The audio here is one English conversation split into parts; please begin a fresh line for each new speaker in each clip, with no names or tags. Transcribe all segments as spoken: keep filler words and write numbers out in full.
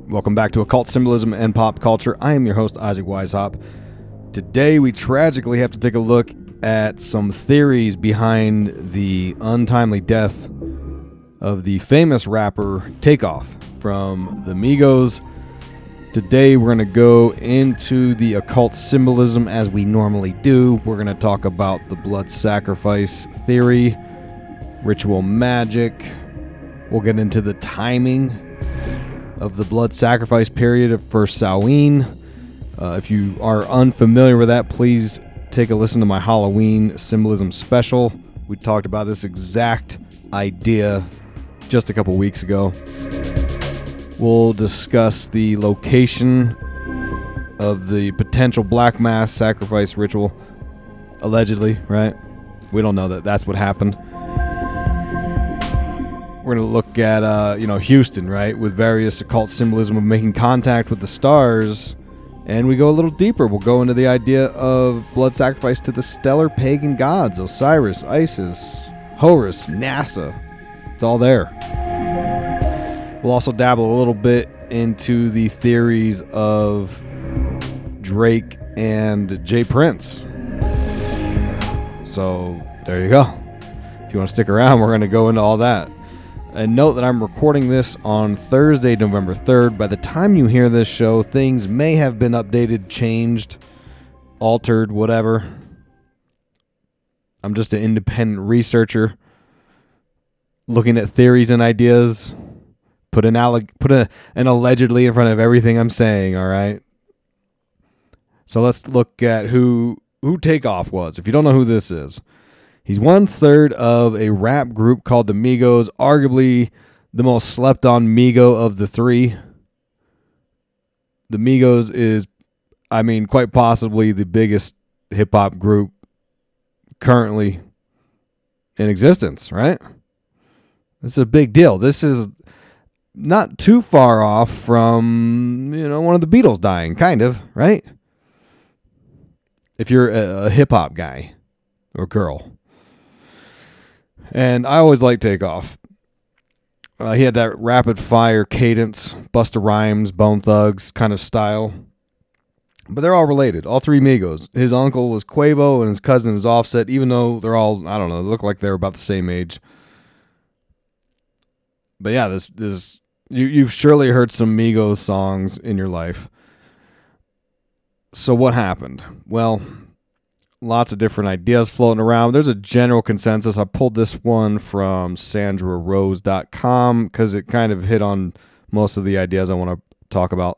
Welcome back to Occult Symbolism and Pop Culture. I am your host, Isaac Weishaupt. Today, we tragically have to take a look at some theories behind the untimely death of the famous rapper Takeoff from the Migos. Today, we're going to go into the occult symbolism as we normally do. We're going to talk about the blood sacrifice theory, ritual magic. We'll get into the timing of the blood sacrifice period for Samhain. Uh, if you are unfamiliar with that, please take a listen to my Halloween symbolism special. We talked about this exact idea just a couple weeks ago. We'll discuss the location of the potential black mass sacrifice ritual. Allegedly, right? We don't know that that's what happened. We're going to look at, uh, you know, Houston, right? With various occult symbolism of making contact with the stars. And we go a little deeper. We'll go into the idea of blood sacrifice to the stellar pagan gods. Osiris, Isis, Horus, NASA. It's all there. We'll also dabble a little bit into the theories of Drake and Jay Prince. So, there you go. If you want to stick around, we're going to go into all that. And note that I'm recording this on Thursday, November third. By the time you hear this show, things may have been updated, changed, altered, whatever. I'm just an independent researcher looking at theories and ideas. Put an alleg- put a, an allegedly in front of everything I'm saying, all right? So let's look at who who Takeoff was. If you don't know who this is, he's one third of a rap group called the Migos, arguably the most slept on Migo of the three. The Migos is, I mean, quite possibly the biggest hip hop group currently in existence, right? This is a big deal. This is not too far off from, you know, one of the Beatles dying, kind of, right? If you're a, a hip hop guy or girl. And I always liked Takeoff. Uh, he had that rapid fire cadence, Busta Rhymes, Bone Thugs kind of style. But they're all related. All three Migos. His uncle was Quavo and his cousin was Offset, even though they're all, I don't know, they look like they're about the same age. But yeah, this this you you've surely heard some Migos songs in your life. So what happened? Well, lots of different ideas floating around. There's a general consensus. I pulled this one from Sandra Rose dot com because it kind of hit on most of the ideas I want to talk about.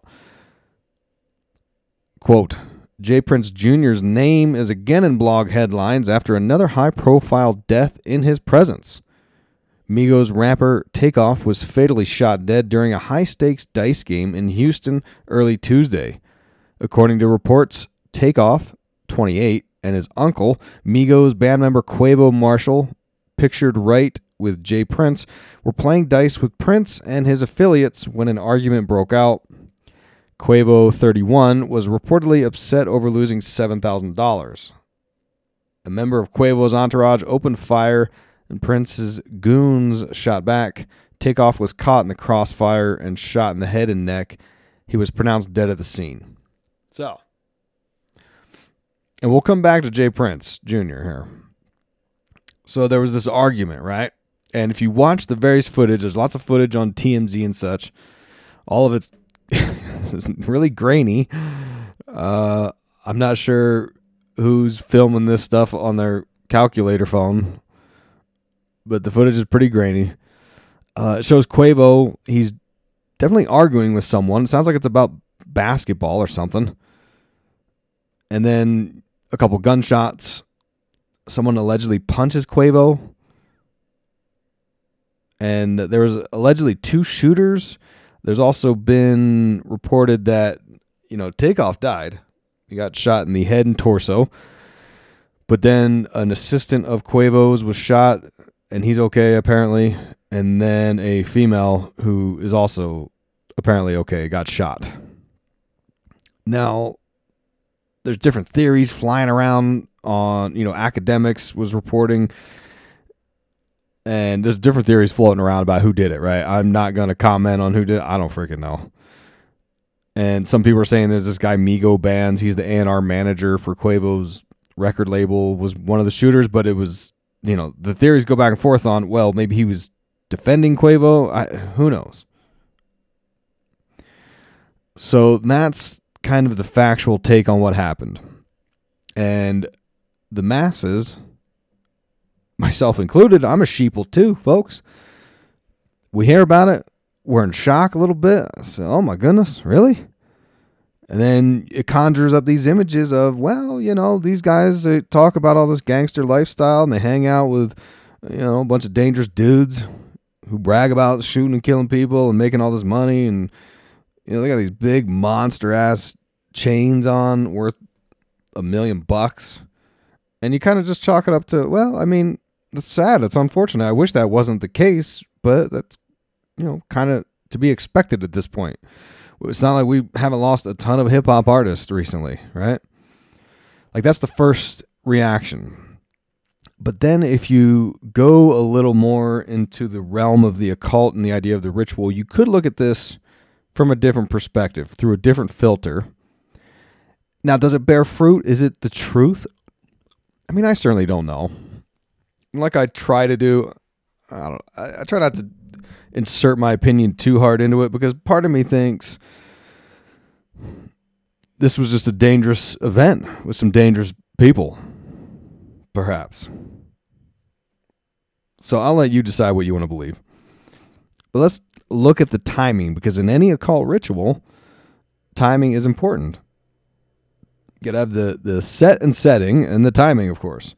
Quote, Jay Prince Junior's name is again in blog headlines after another high-profile death in his presence. Migos rapper Takeoff was fatally shot dead during a high-stakes dice game in Houston early Tuesday. According to reports, Takeoff, twenty-eight, and his uncle, Migos band member Quavo Marshall, pictured right with Jay Prince, were playing dice with Prince and his affiliates when an argument broke out. Quavo, thirty-one, was reportedly upset over losing seven thousand dollars. A member of Quavo's entourage opened fire, and Prince's goons shot back. Takeoff was caught in the crossfire and shot in the head and neck. He was pronounced dead at the scene. So, and we'll come back to Jay Prince Junior here. So there was this argument, right? And if you watch the various footage, there's lots of footage on T M Z and such. All of it's really grainy. Uh, I'm not sure who's filming this stuff on their calculator phone, but the footage is pretty grainy. Uh, it shows Quavo. He's definitely arguing with someone. It sounds like it's about basketball or something. And then a couple gunshots. Someone allegedly punches Quavo. And there was allegedly two shooters. There's also been reported that, you know, Takeoff died. He got shot in the head and torso. But then an assistant of Quavo's was shot, and he's okay, apparently. And then a female who is also apparently okay got shot. Now, there's different theories flying around on, you know, academics was reporting, and there's different theories floating around about who did it, right? I'm not going to comment on who did it. I don't freaking know. And some people are saying there's this guy, Migo Bands. He's the A and R manager for Quavo's record label, was one of the shooters, but it was, you know, the theories go back and forth on, well, maybe he was defending Quavo. I, who knows? So that's kind of the factual take on what happened. And the masses, myself included, I'm a sheeple too, folks. We hear about it. We're in shock a little bit. I say, oh my goodness, really? And then it conjures up these images of, well, you know, these guys, they talk about all this gangster lifestyle and they hang out with, you know, a bunch of dangerous dudes who brag about shooting and killing people and making all this money. And, you know, they got these big monster ass chains on worth a million bucks. And you kind of just chalk it up to, well, I mean, it's sad. It's unfortunate. I wish that wasn't the case, but that's, you know, kind of to be expected at this point. It's not like we haven't lost a ton of hip hop artists recently, right? Like, that's the first reaction. But then if you go a little more into the realm of the occult and the idea of the ritual, you could look at this from a different perspective, through a different filter. Now, does it bear fruit? Is it the truth? I mean, I certainly don't know. Like I try to do, I don't. I, I try not to insert my opinion too hard into it, because part of me thinks this was just a dangerous event with some dangerous people, perhaps. So I'll let you decide what you want to believe. But let's look at the timing, because in any occult ritual, timing is important. You gotta have the, the set and setting and the timing, of course.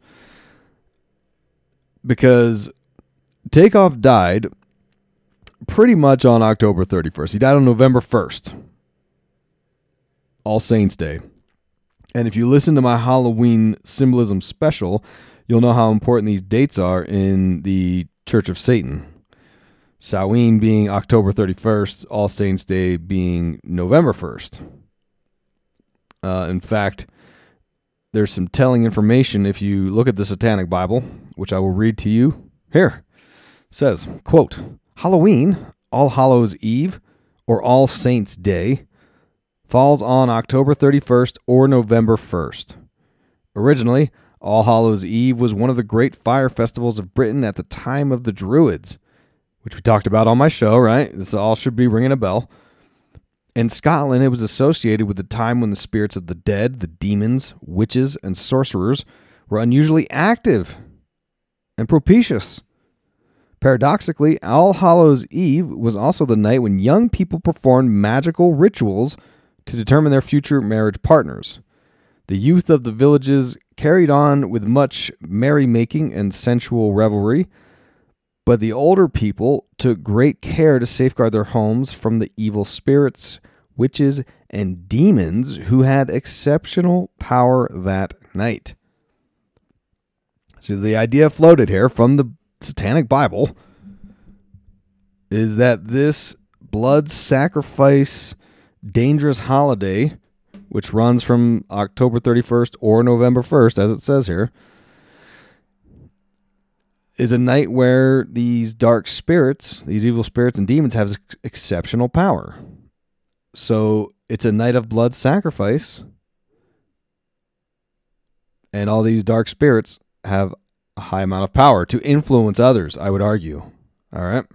Because Takeoff died pretty much on October thirty-first. He died on November first. All Saints Day. And if you listen to my Halloween symbolism special, you'll know how important these dates are in the Church of Satan. Samhain being October thirty-first, All Saints Day being November first. Uh, in fact, there's some telling information if you look at the Satanic Bible, which I will read to you here. It says, quote, Halloween, All Hallows Eve, or All Saints Day, falls on October thirty-first or November first. Originally, All Hallows Eve was one of the great fire festivals of Britain at the time of the Druids, which we talked about on my show, right? This all should be ringing a bell. In Scotland, it was associated with the time when the spirits of the dead, the demons, witches, and sorcerers were unusually active and propitious. Paradoxically, All Hallows Eve was also the night when young people performed magical rituals to determine their future marriage partners. The youth of the villages carried on with much merrymaking and sensual revelry, but the older people took great care to safeguard their homes from the evil spirits, witches, and demons who had exceptional power that night. So the idea floated here from the Satanic Bible is that this blood sacrifice dangerous holiday, which runs from October thirty-first or November first, as it says here, is a night where these dark spirits, these evil spirits and demons have ex- exceptional power. So it's a night of blood sacrifice, and all these dark spirits have a high amount of power to influence others, I would argue. All right.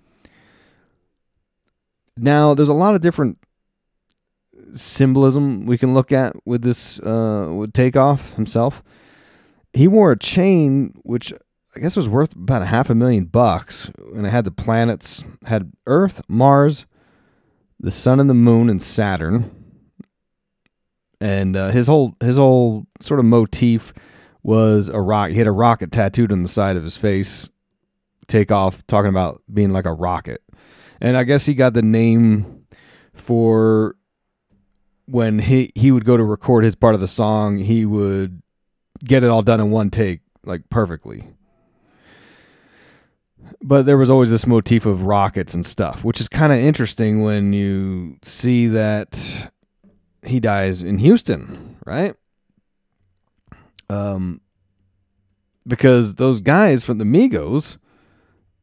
Now, there's a lot of different symbolism we can look at with this, uh, with Takeoff himself. He wore a chain, which I guess was worth about a half a million bucks, and it had the planets, had Earth, Mars, the Sun and the Moon, and Saturn. And uh, his whole his whole sort of motif was a rock. He had a rocket tattooed on the side of his face. Takeoff, talking about being like a rocket. And I guess he got the name for when he, he would go to record his part of the song, he would get it all done in one take, like perfectly. But there was always this motif of rockets and stuff, which is kind of interesting when you see that he dies in Houston, right? Um, because those guys from the Migos,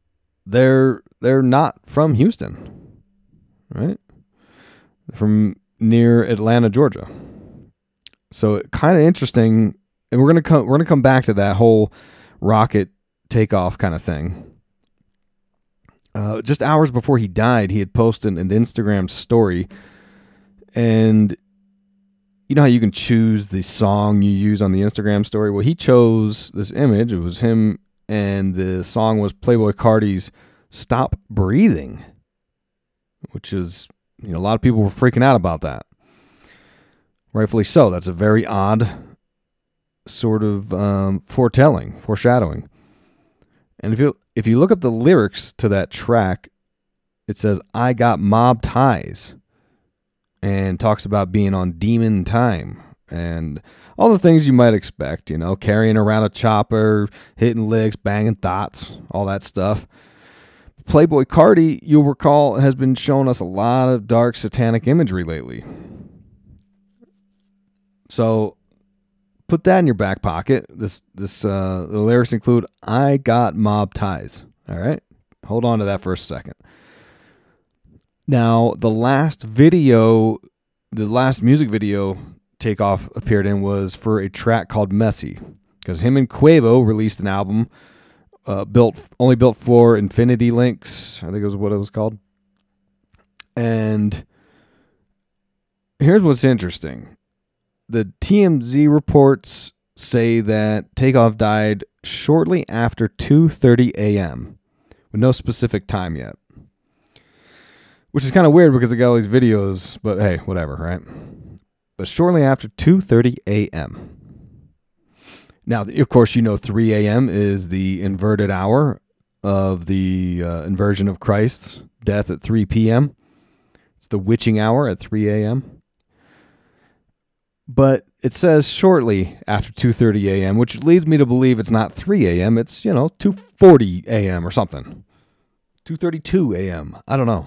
they're they're not from Houston, right? From near Atlanta, Georgia. So kind of interesting, and we're gonna come we're gonna come back to that whole rocket takeoff kind of thing. Uh, just hours before he died, he had posted an Instagram story, and you know how you can choose the song you use on the Instagram story? Well, he chose this image. It was him, and the song was Playboi Carti's "Stop Breathing," which is, you know, a lot of people were freaking out about that. Rightfully so. That's a very odd sort of um, foretelling, foreshadowing. And if you if you look up the lyrics to that track, it says, "I got mob ties," and talks about being on demon time and all the things you might expect, you know, carrying around a chopper, hitting licks, banging thoughts, all that stuff. Playboi Carti, you'll recall, has been showing us a lot of dark satanic imagery lately. So put that in your back pocket. This this uh, the lyrics include "I got mob ties." All right, hold on to that for a second. Now, the last video, the last music video Takeoff appeared in was for a track called "Messy," because him and Quavo released an album uh, built only built for Infinity Links. I think it was what it was called. And here's what's interesting. The T M Z reports say that Takeoff died shortly after two thirty a.m. with no specific time yet. Which is kind of weird because I got all these videos, but hey, whatever, right? But shortly after two thirty a.m. Now, of course, you know three a.m. is the inverted hour of the uh, inversion of Christ's death at three p.m. It's the witching hour at three a.m. But it says shortly after two thirty a.m., which leads me to believe it's not three a.m., it's, you know, two forty a.m. or something. two thirty-two a.m., I don't know.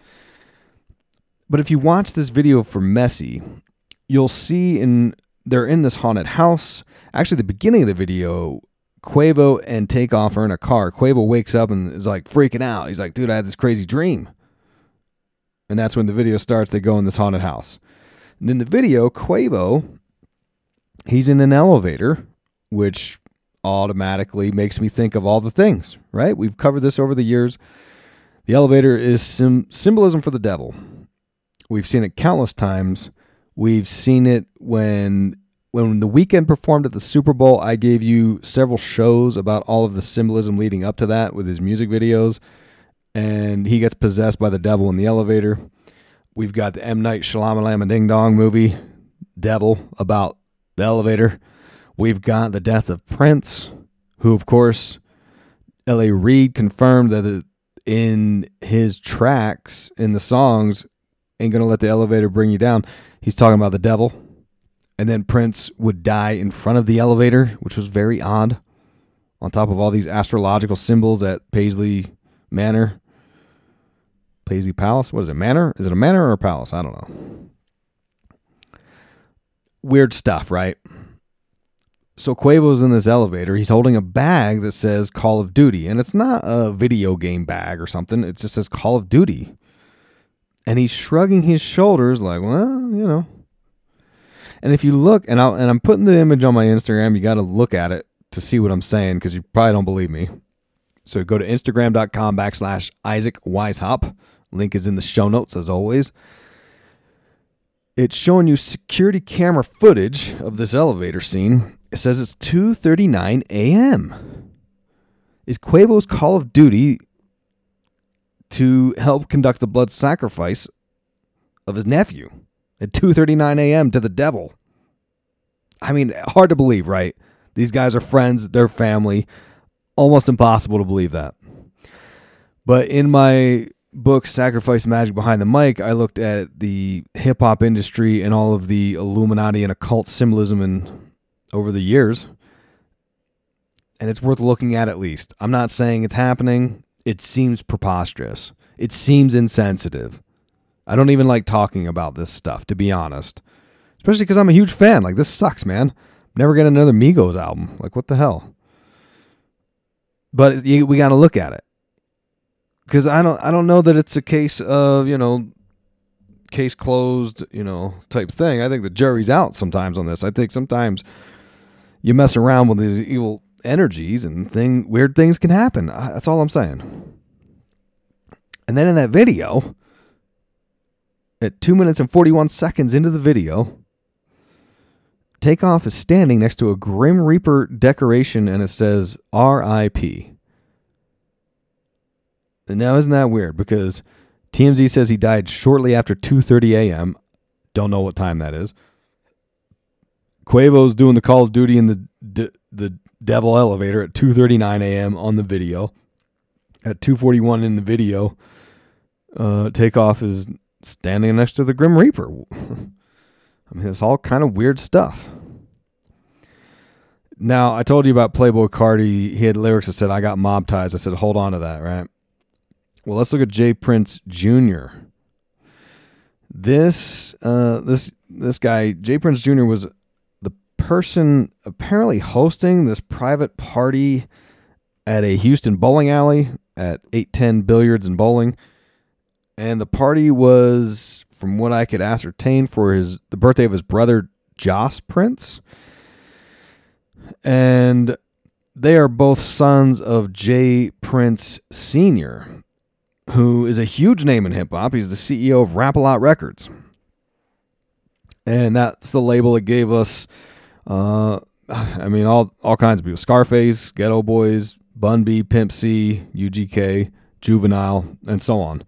But if you watch this video for Messy, you'll see in they're in this haunted house. Actually, the beginning of the video, Quavo and Takeoff are in a car. Quavo wakes up and is like freaking out. He's like, dude, I had this crazy dream. And that's when the video starts. They go in this haunted house. And in the video, Quavo, he's in an elevator, which automatically makes me think of all the things, right? We've covered this over the years. The elevator is sim- symbolism for the devil. We've seen it countless times. We've seen it when when The Weeknd performed at the Super Bowl. I gave you several shows about all of the symbolism leading up to that with his music videos. And he gets possessed by the devil in the elevator. We've got the M. Night Shyamalan Ding Dong movie, Devil, about the elevator. We've got the death of Prince, who, of course, L A. Reid confirmed that in his tracks, in the songs, Ain't Gonna Let the Elevator Bring You Down, he's talking about the devil. And then Prince would die in front of the elevator, which was very odd, on top of all these astrological symbols at Paisley Manor. Paisley Palace? What is it, manor? Is it a manor or a palace? I don't know. Weird stuff, right? So Quavo's in this elevator. He's holding a bag that says Call of Duty. And it's not a video game bag or something. It just says Call of Duty. And he's shrugging his shoulders like, well, you know. And if you look, and, I'll, and I'm putting the image on my Instagram, you got to look at it to see what I'm saying because you probably don't believe me. So go to Instagram.com backslash Isaac Weishaupt. Link is in the show notes, as always. It's showing you security camera footage of this elevator scene. It says it's two thirty-nine a.m. Is Quavo's Call of Duty to help conduct the blood sacrifice of his nephew at two thirty-nine a.m. to the devil? I mean, hard to believe, right? These guys are friends, they're family. Almost impossible to believe that. But in my book, Sacrifice Magic Behind the Mic, I looked at the hip-hop industry and all of the Illuminati and occult symbolism in, over the years. And it's worth looking at at least. I'm not saying it's happening. It seems preposterous. It seems insensitive. I don't even like talking about this stuff, to be honest. Especially because I'm a huge fan. Like, this sucks, man. Never get another Migos album. Like, what the hell? But we got to look at it. Because I don't I don't know that it's a case of, you know, case closed, you know, type thing. I think the jury's out sometimes on this. I think sometimes you mess around with these evil energies and thing weird things can happen. That's all I'm saying. And then in that video, at two minutes and forty-one seconds into the video, Takeoff is standing next to a Grim Reaper decoration and it says R I P. And now isn't that weird? Because T M Z says he died shortly after two thirty a.m. Don't know what time that is. Quavo's doing the Call of Duty in the d- the Devil elevator at two thirty-nine a.m. on the video. At two forty-one in the video, uh, Takeoff is standing next to the Grim Reaper. I mean, it's all kind of weird stuff. Now, I told you about Playboi Carti. He had lyrics that said, I got mob ties. I said, hold on to that, right? Well, let's look at J. Prince Junior This uh, this this guy, J. Prince Junior, was the person apparently hosting this private party at a Houston bowling alley at eight ten Billiards and Bowling. And the party was, from what I could ascertain, for his the birthday of his brother, Joss Prince. And they are both sons of J. Prince Senior, who is a huge name in hip-hop. He's the C E O of Rap-A-Lot Records. And that's the label that gave us, uh, I mean, all, all kinds of people. Scarface, Ghetto Boys, Bun B, Pimp C, U G K, Juvenile, and so on.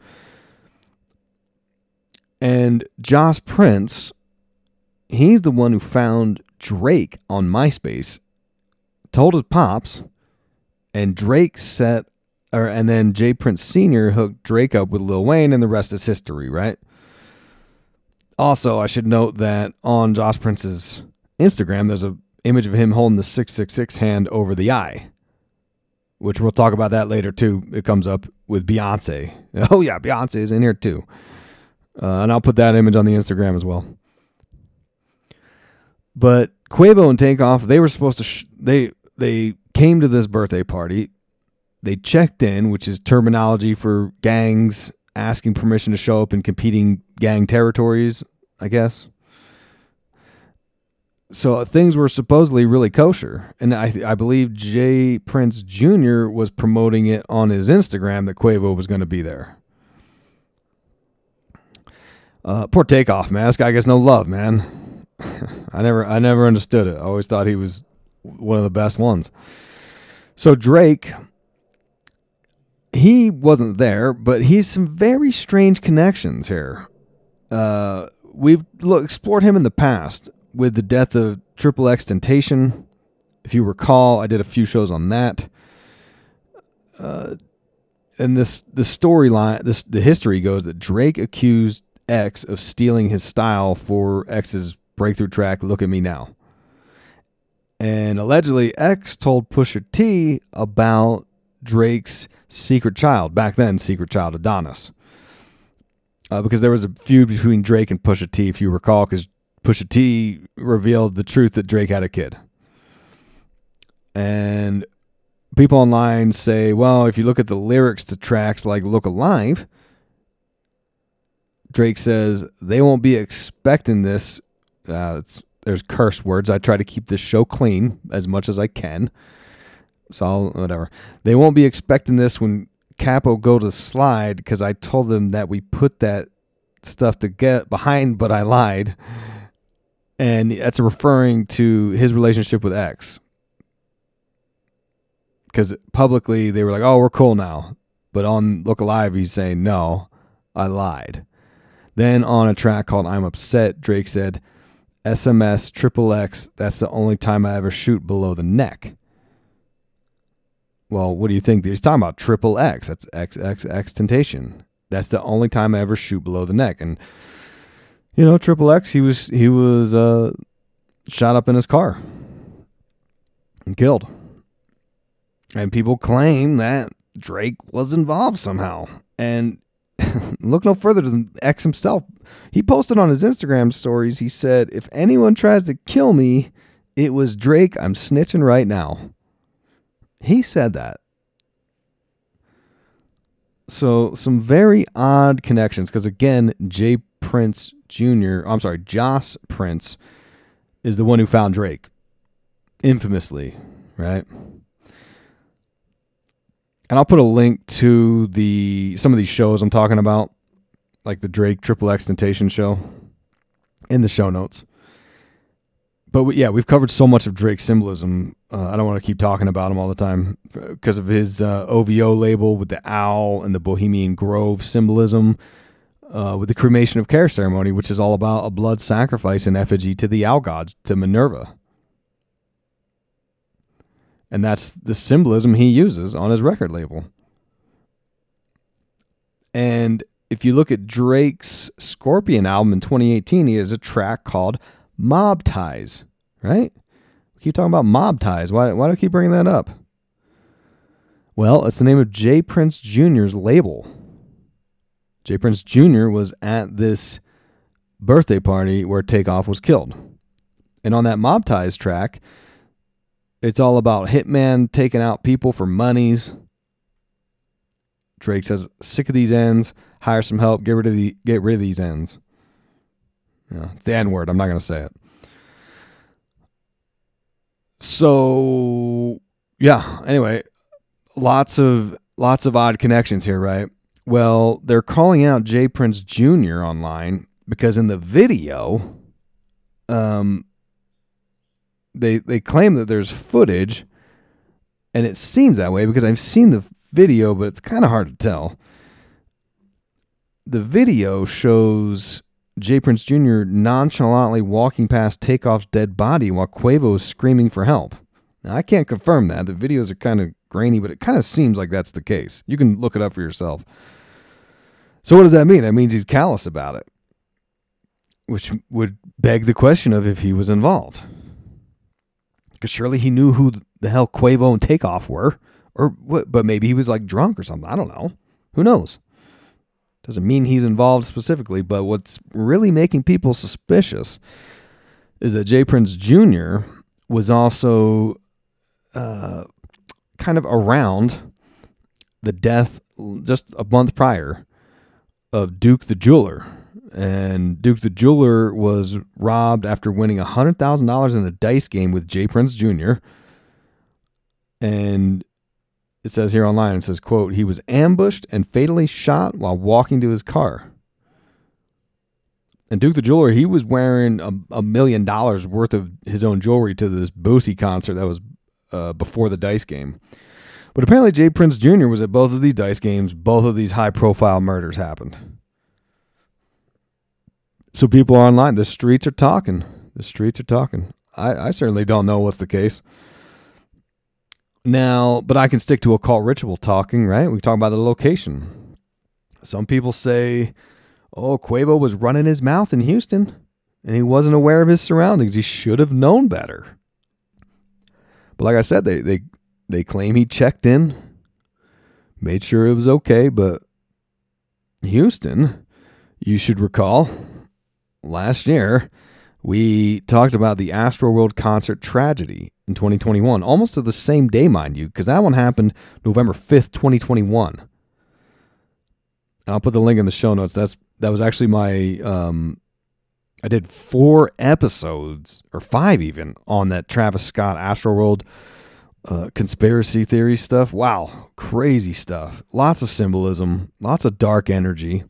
And Joss Prince, he's the one who found Drake on MySpace, told his pops, and Drake set, or and then J. Prince Senior hooked Drake up with Lil Wayne, and the rest is history, right? Also, I should note that on Joss Prince's Instagram, there's an image of him holding the six six six hand over the eye, which we'll talk about that later too. It comes up with Beyonce. Oh yeah, Beyonce is in here too. Uh, and I'll put that image on the Instagram as well. But Quavo and Takeoff, they were supposed to, sh- they they came to this birthday party. They checked in, which is terminology for gangs asking permission to show up in competing gang territories, I guess. So uh, things were supposedly really kosher. And I I believe J. Prince Junior was promoting it on his Instagram that Quavo was going to be there. Uh, poor Takeoff, man. This guy gets no love, man. I never, I never understood it. I always thought he was one of the best ones. So Drake, he wasn't there, but he's some very strange connections here. Uh, we've look, explored him in the past with the death of Triple X Temptation. If you recall, I did a few shows on that. Uh, and this the storyline, this the history goes that Drake accused X of stealing his style for X's breakthrough track, Look at Me Now. And allegedly, X told Pusha T about Drake's secret child, back then secret child Adonis. Uh, because there was a feud between Drake and Pusha T, if you recall, because Pusha T revealed the truth that Drake had a kid. And people online say, well, if you look at the lyrics to tracks like Look Alive, Drake says, they won't be expecting this. Uh, it's, there's curse words. I try to keep this show clean as much as I can. So, whatever. They won't be expecting this when Capo go to slide because I told them that we put that stuff to get behind, but I lied. And that's referring to his relationship with X. Because publicly they were like, oh, we're cool now. But on Look Alive, he's saying, no, I lied. Then on a track called I'm Upset, Drake said, S M S, Triple X, that's the only time I ever shoot below the neck. Well, what do you think? He's talking about Triple X. That's X X X Temptation. That's the only time I ever shoot below the neck. And, you know, Triple X, he was, he was uh, shot up in his car and killed. And people claim that Drake was involved somehow. And look no further than X himself. He posted on his Instagram stories, he said, if anyone tries to kill me, it was Drake. I'm snitching right now. He said that. So some very odd connections, because again, J. Prince Junior I'm sorry, Joss Prince is the one who found Drake, infamously, right? And I'll put a link to the some of these shows I'm talking about, like the Drake Triple X Temptation show, in the show notes. But we, yeah, we've covered so much of Drake's symbolism. Uh, I don't want to keep talking about him all the time because of his uh, O V O label with the owl and the Bohemian Grove symbolism, uh, with the cremation of care ceremony, which is all about a blood sacrifice in effigy to the owl gods, to Minerva. And that's the symbolism he uses on his record label. And if you look at Drake's Scorpion album in twenty eighteen, he has a track called Mob Ties, right? We keep talking about Mob Ties. Why, why do I keep bringing that up? Well, it's the name of J. Prince Junior's label. J. Prince Junior was at this birthday party where Takeoff was killed. And on that Mob Ties track, it's all about Hitman taking out people for monies. Drake says, sick of these ends, hire some help, get rid of the get rid of these ends. Yeah, it's the N word. I'm not going to say it. So, yeah, anyway, lots of lots of odd connections here, right? Well, they're calling out J. Prince Junior online because in the video, um, they they claim that there's footage, and it seems that way because I've seen the video, but it's kind of hard to tell. The video shows J. Prince Junior nonchalantly walking past Takeoff's dead body while Quavo is screaming for help. Now, I can't confirm that. The videos are kind of grainy, but it kind of seems like that's the case. You can look it up for yourself. So what does that mean? That means he's callous about it, which would beg the question of if he was involved. Because surely he knew who the hell Quavo and Takeoff were, or what? But maybe he was like drunk or something. I don't know. Who knows? Doesn't mean he's involved specifically, but what's really making people suspicious is that J. Prince Junior was also uh, kind of around the death just a month prior of Duke the Jeweler. And Duke the Jeweler was robbed after winning one hundred thousand dollars in a dice game with J. Prince Junior And it says here online, it says, quote, he was ambushed and fatally shot while walking to his car. And Duke the Jeweler, he was wearing a, a million dollars worth of his own jewelry to this Boosie concert that was uh, before the dice game. But apparently J. Prince Junior was at both of these dice games. Both of these high-profile murders happened. So people are online. The streets are talking. The streets are talking. I, I certainly don't know what's the case. Now, but I can stick to occult ritual talking, right? We talk about the location. Some people say, oh, Quavo was running his mouth in Houston, and he wasn't aware of his surroundings. He should have known better. But like I said, they they, they claim he checked in, made sure it was okay, but Houston, you should recall, last year, we talked about the Astroworld concert tragedy in twenty twenty-one, almost to the same day, mind you, because that one happened November fifth, twenty twenty-one. And I'll put the link in the show notes. That's that was actually my, um, I did four episodes, or five even, on that Travis Scott Astroworld uh, conspiracy theory stuff. Wow, crazy stuff. Lots of symbolism, lots of dark energy.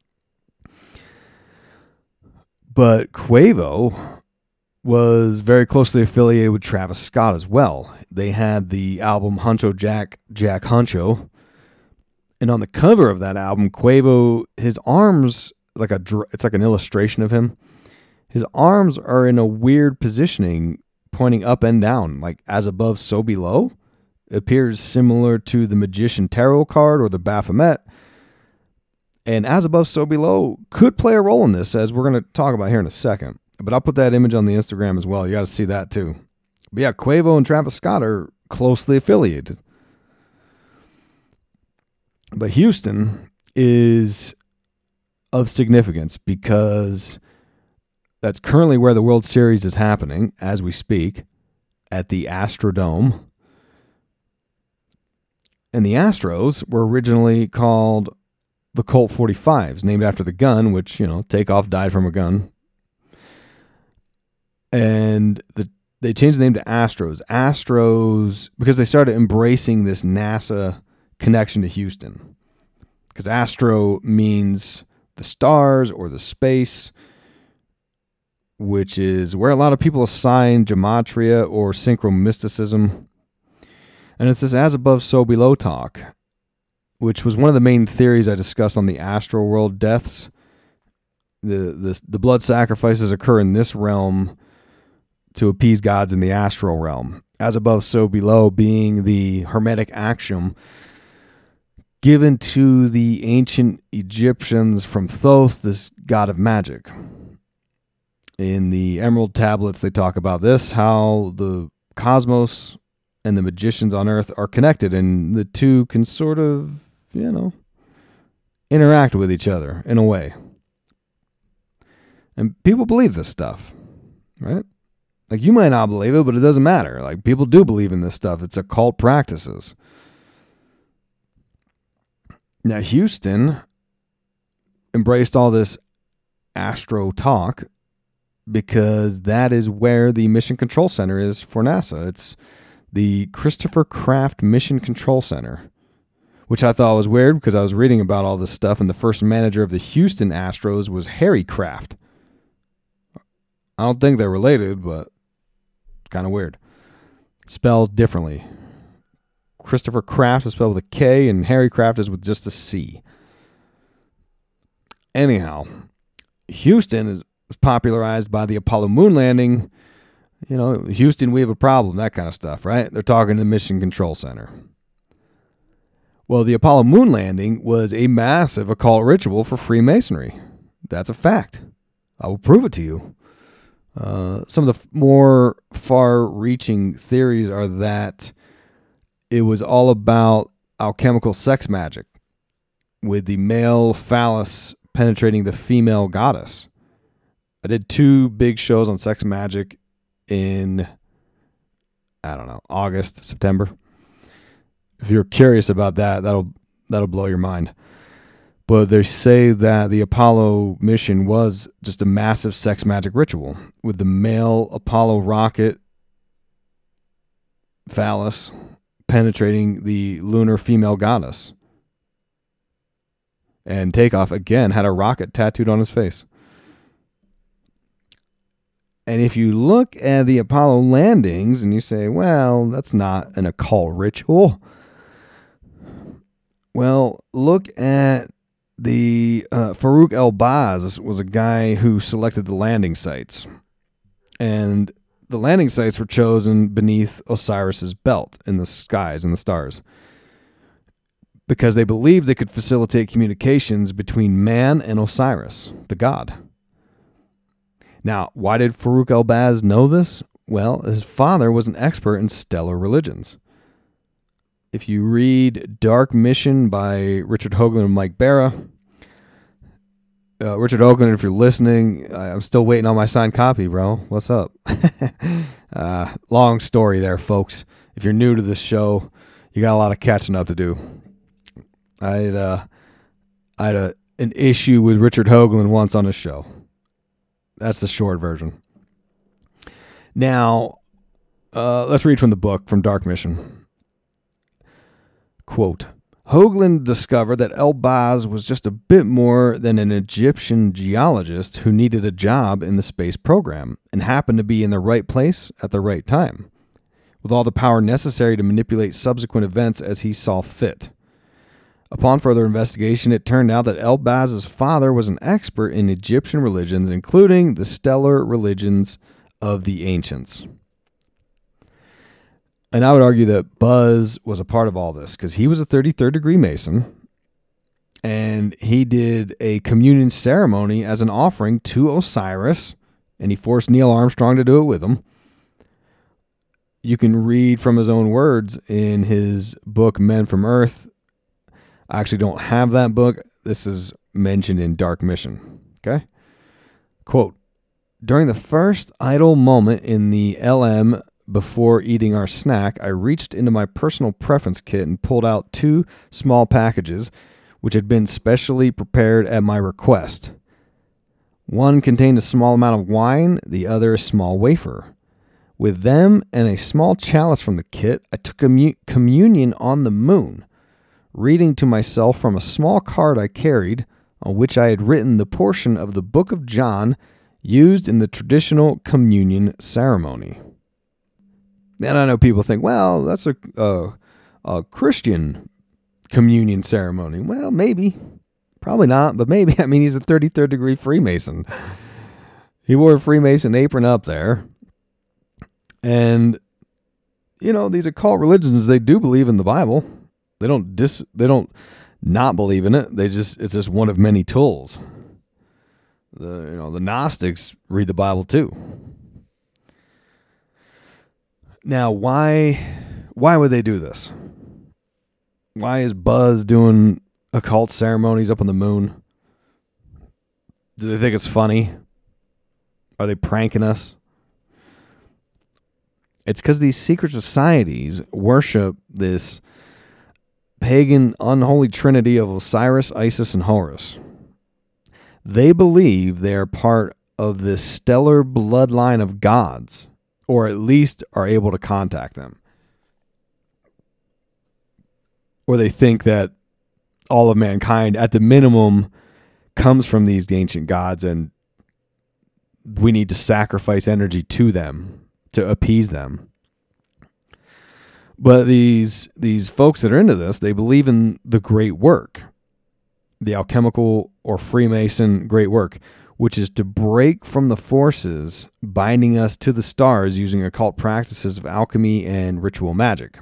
But Quavo was very closely affiliated with Travis Scott as well. They had the album Huncho Jack, Jack Huncho. And on the cover of that album, Quavo, his arms, like a it's like an illustration of him. His arms are in a weird positioning, pointing up and down, like as above, so below. It appears similar to the Magician Tarot card or the Baphomet. And as above, so below could play a role in this, as we're going to talk about here in a second. But I'll put that image on the Instagram as well. You got to see that too. But yeah, Quavo and Travis Scott are closely affiliated. But Houston is of significance because that's currently where the World Series is happening as we speak at the Astrodome. And the Astros were originally called the Colt forty-fives, named after the gun, which, you know, Takeoff died from a gun. And the they changed the name to Astros. Astros, because they started embracing this NASA connection to Houston. Because Astro means the stars or the space, which is where a lot of people assign gematria or synchromysticism. And it's this as above, so below talk, which was one of the main theories I discussed on the astral world deaths. The, the, the blood sacrifices occur in this realm to appease gods in the astral realm. As above, so below being the Hermetic axiom given to the ancient Egyptians from Thoth, this god of magic. In the Emerald Tablets, they talk about this, how the cosmos and the magicians on Earth are connected, and the two can sort of, you know, interact with each other in a way. And people believe this stuff, right? Like, you might not believe it, but it doesn't matter. Like, people do believe in this stuff. It's occult practices. Now, Houston embraced all this astro talk because that is where the Mission Control Center is for NASA. It's the Christopher Kraft Mission Control Center, which I thought was weird because I was reading about all this stuff, and the first manager of the Houston Astros was Harry Kraft. I don't think they're related, but kind of weird. Spelled differently. Christopher Kraft is spelled with a K, and Harry Kraft is with just a C. Anyhow, Houston is popularized by the Apollo moon landing. You know, Houston, we have a problem, that kind of stuff, right? They're talking to the Mission Control Center. Well, the Apollo moon landing was a massive occult ritual for Freemasonry. That's a fact. I will prove it to you. Uh, some of the f- more far-reaching theories are that it was all about alchemical sex magic, with the male phallus penetrating the female goddess. I did two big shows on sex magic in, I don't know, August, September. If you're curious about that, that'll that'll blow your mind. But they say that the Apollo mission was just a massive sex magic ritual, with the male Apollo rocket phallus penetrating the lunar female goddess. And Takeoff, again, had a rocket tattooed on his face. And if you look at the Apollo landings and you say, well, that's not an occult ritual. Well, look at the uh, Farouk El-Baz was a guy who selected the landing sites. And the landing sites were chosen beneath Osiris's belt in the skies and the stars, because they believed they could facilitate communications between man and Osiris, the god. Now, why did Farouk El-Baz know this? Well, his father was an expert in stellar religions. If you read Dark Mission by Richard Hoagland and Mike Barra, uh, Richard Hoagland, if you're listening, I'm still waiting on my signed copy, bro. What's up? uh, long story there, folks. If you're new to this show, you got a lot of catching up to do. I had, uh, I had a, an issue with Richard Hoagland once on his show. That's the short version. Now, uh, let's read from the book, from Dark Mission. Quote, Hoagland discovered that El-Baz was just a bit more than an Egyptian geologist who needed a job in the space program and happened to be in the right place at the right time, with all the power necessary to manipulate subsequent events as he saw fit. Upon further investigation, it turned out that El-Baz's father was an expert in Egyptian religions, including the stellar religions of the ancients. And I would argue that Buzz was a part of all this, because he was a thirty-third degree Mason, and he did a communion ceremony as an offering to Osiris, and he forced Neil Armstrong to do it with him. You can read from his own words in his book, Men from Earth. I actually don't have that book. This is mentioned in Dark Mission. Okay? Quote, during the first idle moment in the L M before eating our snack, I reached into my personal preference kit and pulled out two small packages, which had been specially prepared at my request. One contained a small amount of wine, the other a small wafer. With them and a small chalice from the kit, I took commu- communion on the moon, reading to myself from a small card I carried, on which I had written the portion of the book of John used in the traditional communion ceremony. And I know people think, well, that's a, a, a Christian communion ceremony. Well, maybe. Probably not, but maybe. I mean, he's a thirty-third degree Freemason. He wore a Freemason apron up there. And, you know, these occult religions, they do believe in the Bible. They don't dis, they don't not believe in it. They just, it's just one of many tools. The, you know, the Gnostics read the Bible too. Now, why, why would they do this? Why is Buzz doing occult ceremonies up on the moon? Do they think it's funny? Are they pranking us? It's because these secret societies worship this pagan, unholy trinity of Osiris, Isis, and Horus. They believe they are part of this stellar bloodline of gods, or at least are able to contact them. Or they think that all of mankind, at the minimum, comes from these ancient gods, and we need to sacrifice energy to them to appease them. But these these folks that are into this, they believe in the great work, the alchemical or Freemason great work, which is to break from the forces binding us to the stars using occult practices of alchemy and ritual magic.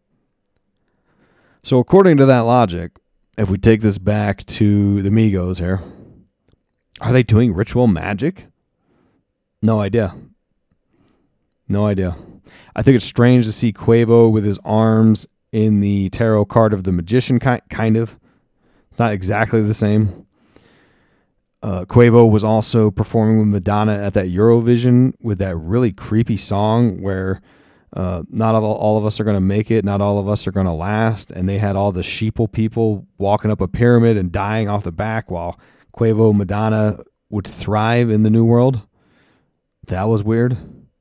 So according to that logic, if we take this back to the Migos here, are they doing ritual magic? No idea. No idea. I think it's strange to see Quavo with his arms in the tarot card of the magician, kind of. It's not exactly the same. Uh, Quavo was also performing with Madonna at that Eurovision with that really creepy song where uh, not all, all of us are going to make it, not all of us are going to last, and they had all the sheeple people walking up a pyramid and dying off the back while Quavo, Madonna would thrive in the New World. That was weird.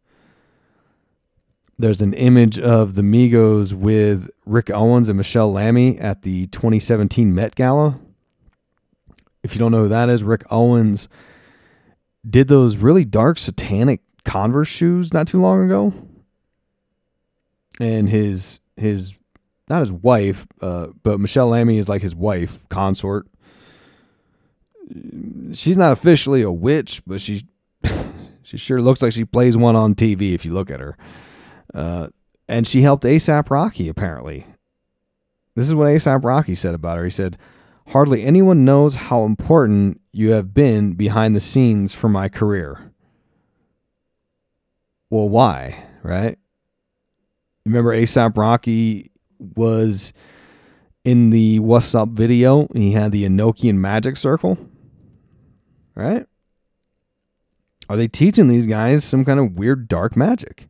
There's an image of the Migos with Rick Owens and Michelle Lamy at the twenty seventeen Met Gala. If you don't know who that is, Rick Owens did those really dark satanic Converse shoes not too long ago. And his, his not his wife, uh, but Michelle Lamy is like his wife, consort. She's not officially a witch, but she, she sure looks like she plays one on T V if you look at her. Uh, and she helped A$AP Rocky, apparently. This is what A$AP Rocky said about her. He said, "Hardly anyone knows how important you have been behind the scenes for my career." Well, why, right? Remember A$AP Rocky was in the What's Up video. He had the Enochian magic circle, right? Are they teaching these guys some kind of weird dark magic?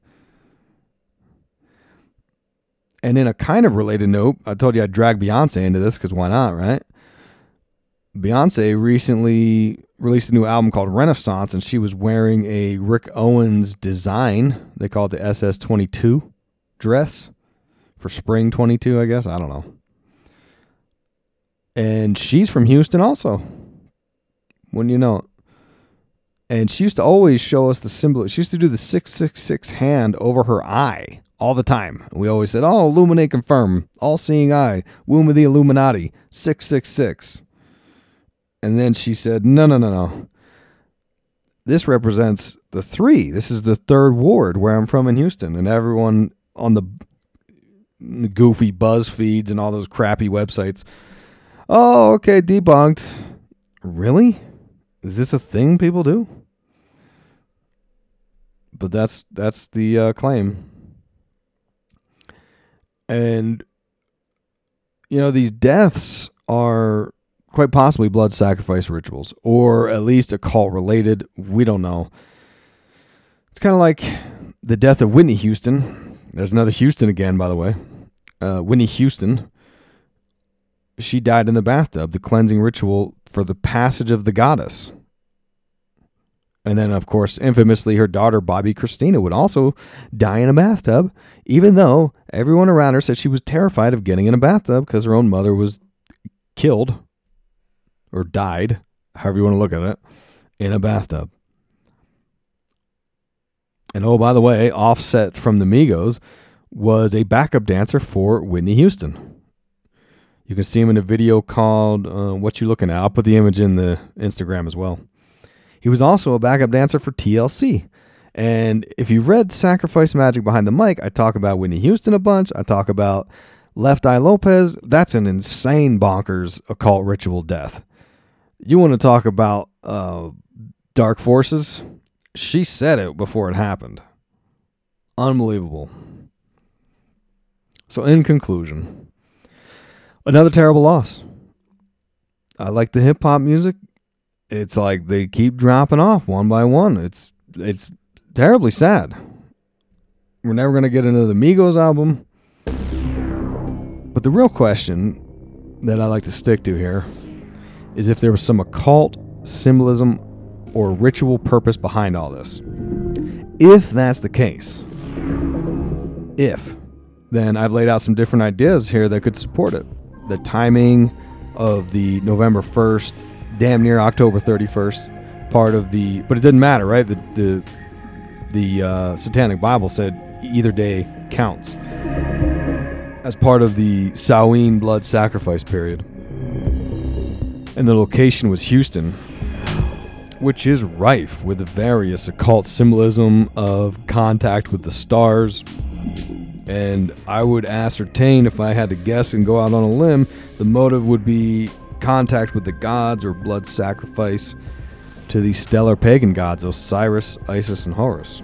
And in a kind of related note, I told you I'd drag Beyonce into this because why not, right? Beyonce recently released a new album called Renaissance, and she was wearing a Rick Owens design. They call it the S S twenty-two dress for spring twenty-two, I guess. I don't know. And she's from Houston also. Wouldn't you know it? And she used to always show us the symbol. She used to do the six six six hand over her eye all the time. We always said, oh, Illuminate confirm, all-seeing eye, womb of the Illuminati, six six six. And then she said, no, no, no, no. This represents the three. This is the third ward where I'm from in Houston. And everyone on the, the goofy buzz feeds and all those crappy websites, oh, okay, debunked. Really? Is this a thing people do? But that's that's the uh, claim. And, you know, these deaths are quite possibly blood sacrifice rituals, or at least occult related. We don't know. It's kind of like the death of Whitney Houston. There's another Houston again, by the way. Uh, Whitney Houston. She died in the bathtub, the cleansing ritual for the passage of the goddess. And then, of course, infamously, her daughter, Bobby Christina, would also die in a bathtub, even though everyone around her said she was terrified of getting in a bathtub because her own mother was killed or died, however you want to look at it, in a bathtub. And oh, by the way, Offset from the Migos was a backup dancer for Whitney Houston. You can see him in a video called uh, What You Looking At. I'll put the image in the Instagram as well. He was also a backup dancer for T L C. And if you read Sacrifice Magic Behind the Mic, I talk about Whitney Houston a bunch. I talk about Left Eye Lopez. That's an insane bonkers occult ritual death. You want to talk about uh, dark forces? She said it before it happened. Unbelievable. So in conclusion, another terrible loss. I like the hip hop music. It's like they keep dropping off one by one. It's it's terribly sad. We're never going to get into the Migos album. But the real question that I like to stick to here is if there was some occult symbolism or ritual purpose behind all this. If that's the case, if, then I've laid out some different ideas here that could support it. The timing of the November first, damn near October thirty-first part of the, but it didn't matter, right? The the the uh, Satanic Bible said either day counts as part of the Samhain blood sacrifice period. And the location was Houston, which is rife with the various occult symbolism of contact with the stars. And I would ascertain, if I had to guess and go out on a limb, the motive would be contact with the gods or blood sacrifice to these stellar pagan gods, Osiris, Isis, and Horus.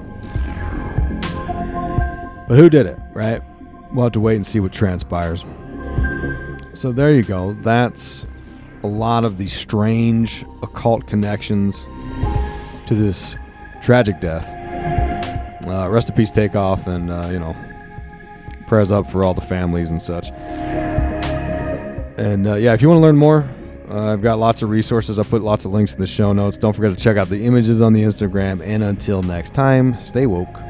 But who did it, right? We'll have to wait and see what transpires. So there you go. That's a lot of the strange occult connections to this tragic death. Uh, rest in peace, Takeoff, and, uh, you know, prayers up for all the families and such. And, uh, yeah, if you want to learn more, uh, I've got lots of resources. I'll put lots of links in the show notes. Don't forget to check out the images on the Instagram. And until next time, stay woke.